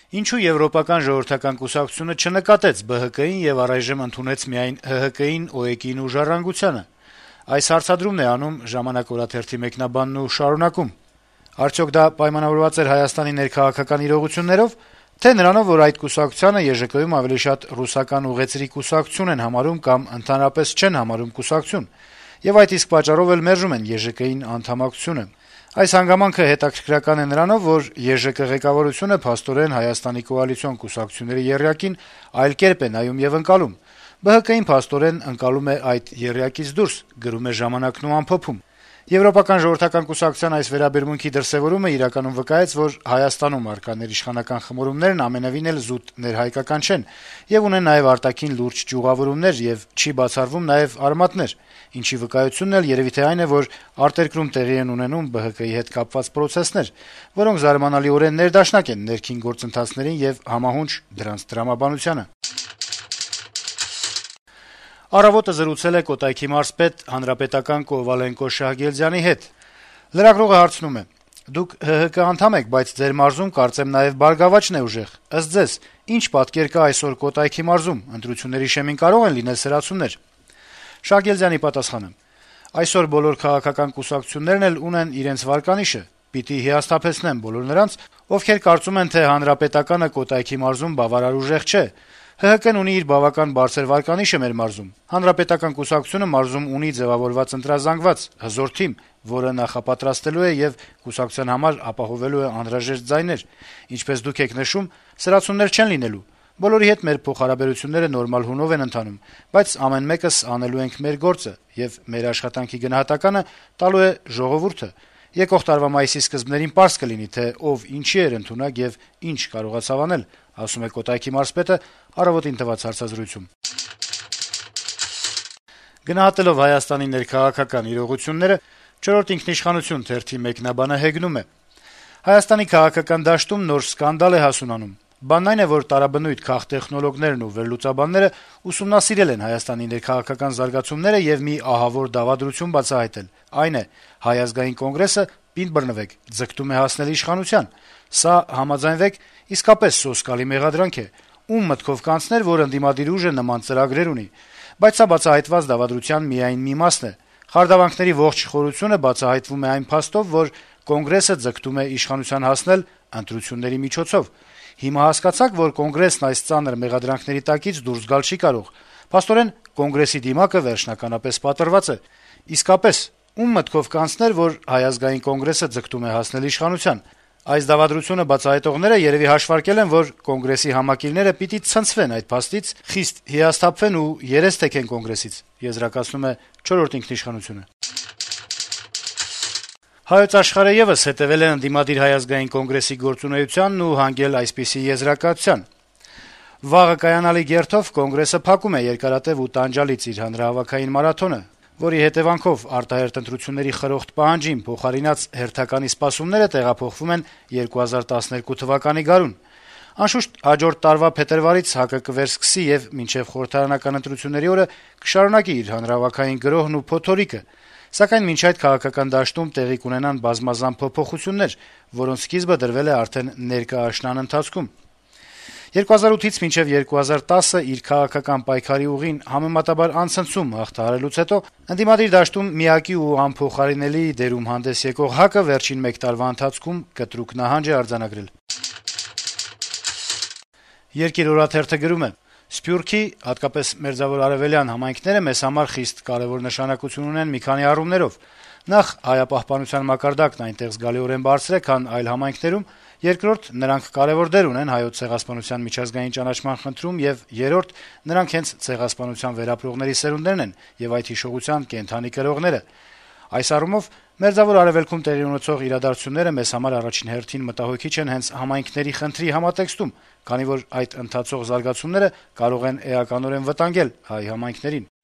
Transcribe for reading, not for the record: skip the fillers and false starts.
Ինչու Եվրոպական ժողովրդական կուսակցությունը չնկատեց ԲՀԿ-ին եւ առայժմ ընդունեց միայն ՀՀԿ-ին, ՕԵԿ-ին ու Ժառանգությանը։ Այս հարցադրումն է անում «Ժամանակ» օրաթերթի մեկնաբանն ու շարունակում. Արդյոք դա պայմանավորված էր Հայաստանի ներքաղաքական իրողություններով, թե նրանով, որ այդ կուսակցությանը ԵԺԿ-ում ավելի շատ ռուսական ուղեծրի կուսակցություն են համարում կամ ընդհանրապես չեն համարում կուսակցություն, եւ այդ իսկ պատճառով էլ մերժում են ԵԺԿ-ին անդամակցությունը։ Այս հանգամանքը հետաքրքրական է նրանով, որ ԵԺԿ ղեկավարությունը փաստորեն Հայաստանի կոալիցիոն կուսակցությունների եռյակին այլ կերպ է նայում եւ ընկալում։ ԲՀԿ-ին փաստորեն ընկալում է այդ եռյակից դուրս, գրում է «Ժամանակն» ու ամփոփում։ Եվրոպական ժողովրդական կուսակցության այս վերաբերմունքի դրսեւորումը իրականում վկայեց, որ Հայաստանում առկա ներիշխանական խմորումներն ամենեւին էլ զուտ ներհայկական չեն եւ ունեն նաեւ արտաքին լուրջ ճյուղավորումներ եւ չի բացառվում նաեւ արմատներ, ինչի վկայությունն էլ երեւի թե այն է, որ արտերկրում տեղի են ունենում ԲՀԿ-ի հետ կապված պրոցեսներ, որոնք զարմանալիորեն ներդաշնակ են ներքին գործընթացներին եւ համահունչ դրանց տրամաբանությանը։ «Առավոտ»-ը զրուցել է Կոտայքի մարզպետ հանրապետական Կովալենկո Շահգիլզյանի հետ։ Լրագրողը հարցնում է. - Դուք ՀՀԿ անդամ եք, բայց ձեր մարզում կարծեմ նաեւ «Բարգավաճն» է ուժեղ։ Ըստ ձեզ, ինչ պատկեր կա այսօր Կոտայքի մարզում, ընտրությունների շեմին կարո՞ղ են լինել սրացումներ։ Շահգիլզյանի պատասխանը. - Այսօր բոլոր քաղաքական կուսակցություններն էլ ունեն իրենց վարկանիշը։ Պիտի հիասթափեցնեմ բոլոր նրանց, ովքեր կարծում են, թե Հանրապետականը Կոտայքի մարզում բավարար ուժեղ չէ։ ՀՀԿ-ն ունի իր բավական բարձր վարկանիշը մեր մարզում։ Հանրապետական կուսակցությունը մարզում ունի ձեւավորված ընտրազանգված հզոր թիմ, որը նախապատրաստելու է եւ կուսակցության համար ապահովելու է անհրաժեշտ ձայներ։ Ինչպես դուք եք նշում, սրացումներ չեն լինելու։ Բոլորի հետ մեր փոխհարաբերությունները նորմալ հունով են ընթանում, բայց ամեն մեկս անելու ենք մեր գործը եւ մեր աշխատանքի գնահատականը տալու է ժողովուրդը։ Եկող տարվա մայիսի սկզբներին պարզ կլինի, թե ով ինչի էր ընդունակ եւ ինչ կարողացավ անել, ասում է Կոտայքի մարզպետը «Առավոտ»-ին տված հարցազրույցում։ Գնահատելով Հայաստանի ներքաղաքական իրողությունները, «Չորրորդ ինքնիշխանություն» թերթի մեկնաբանը հեգնում է. - Հայաստանի քաղաքական դաշտում նոր սկանդալ է հասունանում։ Բանն այն է, որ տարաբնույթ քաղտեխնոլոգներն ու վերլուծաբանները ուսումնասիրել են Հայաստանի ներքաղաքական զարգացումները եւ մի ահավոր դավադրություն բացահայտել։ Այն է, Հայ ազգային կոնգրեսը, պինդ բռնվեք, ձգտում է հասնել իշխանության։ Սա, համաձայնվեք, իսկապես սոսկալի մեղադրանք է։ Ում մտքով կանցներ, որ ընդդիմադիր ուժը նման ծրագրեր ունի։ Բայց սա բացահայտված դավադրության միայն մի մասն է։ Խարդավանքների ողջ խորությունը բացահայտվում է այն փաստով, որ կոնգրեսը ձգտում է իշխանության հասնել ընտրությունների միջոցով։ Հիմա հասկացաք, որ կոնգրեսն այս ծանր մեղադրանքների տակից դուրս գալ չի կարող։ Փաստորեն կոնգրեսի դիմակը վերջնականապես պատռված է։ Իսկապես, ում մտքով կանցներ, որ Հայ ազգային կոնգրեսը ձգտում է հասնել իշխանության։ Այս դավադրությունը բացահայտողները երեւի հաշվարկել են, որ կոնգրեսի համակիլները պիտի ցնցվեն այդ փաստից, խիստ հիասթափվեն ու երես թեքեն կոնգրեսից, եզրակացնում է «Չորրորդ ինքնիշխանությունը»։ Հայոց Աշխարհը եւս հետեւել է ընդդիմադիր Հայ ազգային կոնգրեսի գործունեությանն ու հանգել այսպիսի եզրակացության. - Վաղը կայանալի գերթով կոնգրեսը փակում է երկարատեւ ու տանջալից իր հանրահավաքային մարաթոնը, որի հետեւանքով արտահերթ ընտրությունների խրոխտ պահանջին փոխարինած հերթականի սպասումները տեղափոխվում են 2012 թվականի գարուն։ Անշուշտ, հաջորդ տարվա փետրվարից ՀԱԿ-ը կվերսկսի եւ մինչեւ խորհրդարանական ընտրությունների օրը կշարունակի իր հանրահավաքային գրոհն ու փոթորիկը, սակայն մինչ այդ քաղաքական դաշտում տեղի կունենան բազմազան փոփոխություններ, որոնց սկիզբը դրվել է արդեն ներկա աշնան ընթացքում։ 2008-ից մինչև 2010-ը իր քաղաքական պայքարի ուղին համեմատաբար անցնցում հաղթահարելուց հետո ընդդիմադիր դաշտում միակի ու անփոխարինելի դերում հանդես եկող ՀԱԿ-ը վերջին մեկ տարվա ընթացքում կտրուկ նահանջ է արձանագրել։ Երկիր օրաթերթը գրում է. - Սփյուռքի, հատկապես Մերձավոր Արևելյան համայնքները մեզ համար խիստ կարեւոր նշանակություն ունեն մի քանի առումներով։ Նախ, հայապահպանության մակարդակն այնտեղ զգալիորեն բարձր է, քան այլ համայնքներում, երկրորդ, նրանք կարեւոր դեր ունեն հայոց ցեղասպանության միջազգային ճանաչման խնդրում եւ երրորդ, նրանք հենց ցեղասպանության վերապրողների սերունդներն են եւ այդ հիշողության կենդանի կրողները։ Այս առումով Մերձավոր Արևելքում տեղի ունեցող իրադարձությունները մեզ համար առաջին հերթին մտահոգիչ են հենց համայնքների խնդրի համատեքստում, քանի որ այդ ընթացող զարգացումները կարող են էականորեն վտանգել հայ համայնքներին։